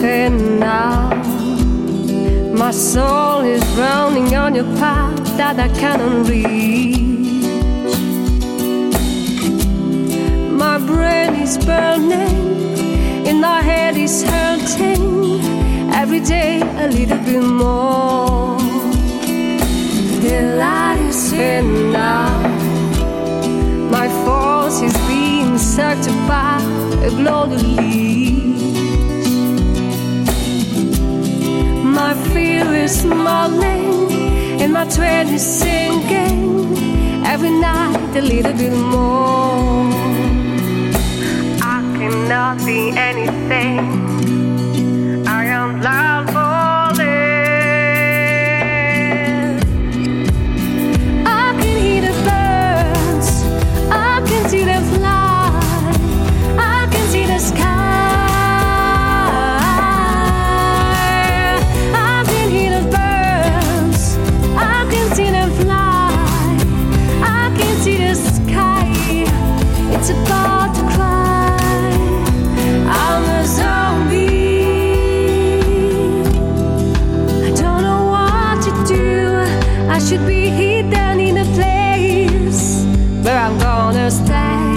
fading now. My soul is drowning on your path that I cannot reach. My brain is burning and my head is hurting. Every day a little bit more. The light is fading now. My force is being sucked by a glow that leaves. My fear is smiling and my thread is sinking. Every night a little bit more. I cannot be anything. I am blind for this. I can hear the birds, I can see them fly, I can see the sky. I can hear the birds, I can see them fly, I can see the sky. It's about to cry. I'm a zombie. I should be hidden in a place where I'm gonna stay.